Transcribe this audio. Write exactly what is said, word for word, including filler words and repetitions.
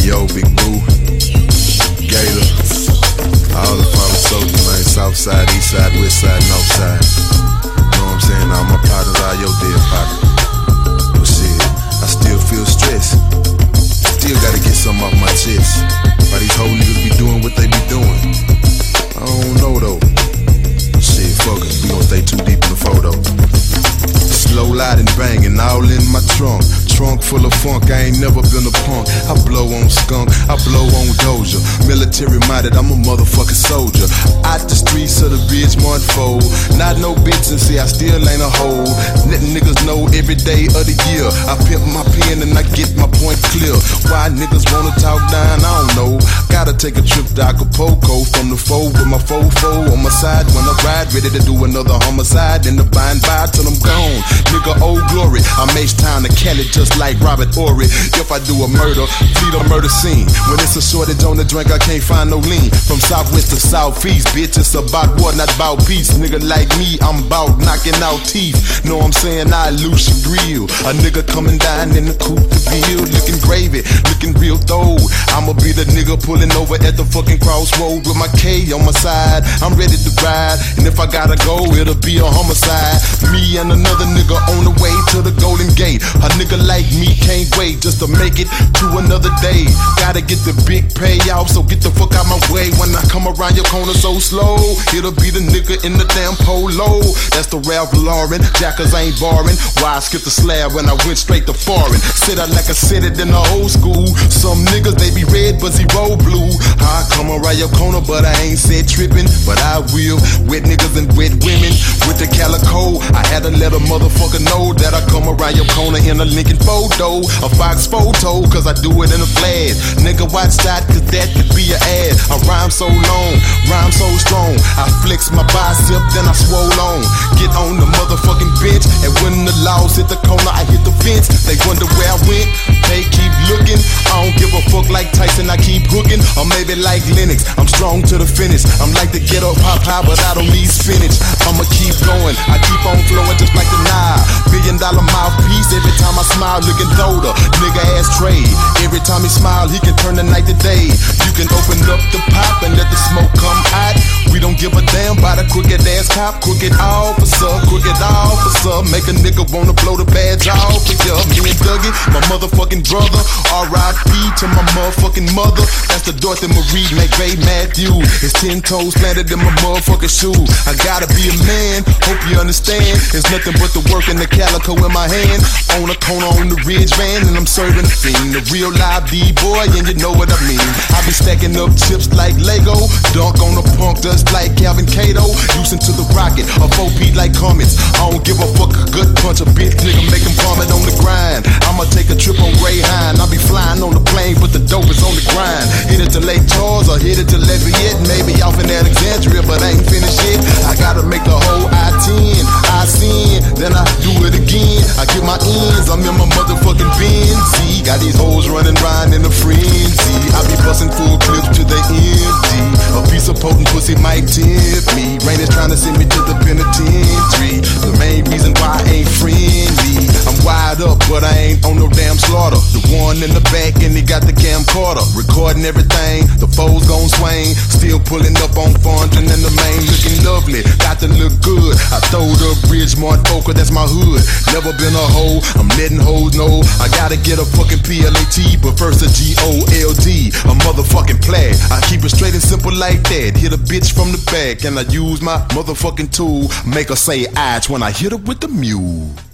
Yo, Big Boo, Gator, all the father soldiers, man. South side, east side, west side, north side. Know what I'm saying? All my partners, all your dead partners. But shit, I still feel stressed. Still gotta get something off my chest. Why these whole niggas be doing what they be doing? I don't know though. Shit, fuck it, we gon' stay too deep in the photo. Slow lighting, banging, all in my trunk. Trunk full of funk, I ain't never been a punk. I blow on skunk, I blow on Doja. Military minded, I'm a motherfucking soldier. Out the streets of the Ridgemont fold. Not no bitch and see I still ain't a hoe. Letting niggas know every day of the year. I pimp my pen and I get my point clear. Why niggas wanna talk down, I don't know. Gotta take a trip to Acapulco from the foe with my fofo on my side when I ride. Ready to do another homicide in the bind by till I'm gone. Nigga, old glory, I'm H-Town to Cali just like Robert Horry. If I do a murder, fleet a murder scene. When it's a shortage on the drink, I can't find no lean. From southwest to southeast, bitch, it's about war, not about peace. Nigga like me, I'm about knocking out teeth. Know what I'm saying? I lose your grill. A nigga coming down in the coupe de ville, looking gravy, looking real throw. I'ma be the nigga pulling over at the fucking crossroad with my K on my side. I'm ready to ride, and if I gotta go, it'll be a homicide. Me and another nigga on the way to the Golden Gate. A nigga like me can't wait just to make it to another day. Gotta get the big payoff, so get the fuck out my way. When I come around your corner so slow, it'll be the nigga in the damn polo. That's the Ralph Lauren, jackers ain't barring. Why I skipped the slab when I went straight to foreign? Sit out like I said it in the old school. Some niggas they be red but zero blue. I come around your corner but I ain't said tripping, but I will. Wet niggas and wet women with the calico. I had to let a motherfucker know that I come around your corner in a Lincoln photo, a Fox photo, cause I do it in a flash. Nigga watch that, cause that could be an ad. I rhyme so long, rhyme so strong. I flex my bicep, then I swole on. Get on the motherfucking bench, and when the laws hit the corner, I hit the fence. They wonder where I went, they keep looking. I don't give a fuck like Tyson, I keep hooking. Or maybe like Lennox, I'm strong to the finish. I'm like the ghetto pop high, but I don't need spinach. I'ma keep going, I keep on flowing just like the Nile. Billion dollar mouthpiece, every time I smile, looking older. Nigga ass trade. Every time he smile, he can turn the night to day. You can open up the pop and let the smoke come out. We don't give a damn about a crooked ass cop. Crooked officer, crooked officer. Make a nigga wanna blow the badge off of ya. Me and Dougie, my motherfucking brother. R I P to my motherfucking mother. That's the Dorothy Marie McVeigh Matthew. His ten toes planted in my motherfucking shoe. I gotta be a man, hope you understand. There's nothing but the work and the calico in my hand. On a corner on the ridge van, and I'm serving the fiend. The real live D-boy, and you know what I mean. I be stacking up chips like Lego. Dunk on the punk just like Calvin Cato. Using to the rocket, a four P like Comets. I don't give a fuck, a good punch, a bitch nigga make him vomit on the grind. I'ma take a trip on Greyhound. I'll be flying on the plane, but the dope is on the grind. Hit it to Lake Charles or hit it to Lafayette. Maybe off in Alexandria, but I ain't finished yet. I gotta make the whole I ten. I sin, then I do it again. I get my ends, I'm in my motherfucking Benz. Got these hoes running round in a frenzy. I be busting full clips to the empty. A piece of potent pussy might tempt me. Rain is trying to send me to the penitentiary. The main reason why I ain't friendly. I'm wired up, but I ain't on no damn slaughter. The one in the back and he got the camcorder. Recording everything, the foes gon' swing. Still pulling up on Fondren and the main looking lovely. Got to look good. I throwed up Ridgemont Boca, that's my hood. Never been a hoe, I'm letting hoes know. I gotta get a fucking P L A T, but first a G O L D, a motherfucking play. I keep it straight and simple like that. Hit a bitch from the back and I use my motherfucking tool. Make her say "Atch" when I hit her with the mule.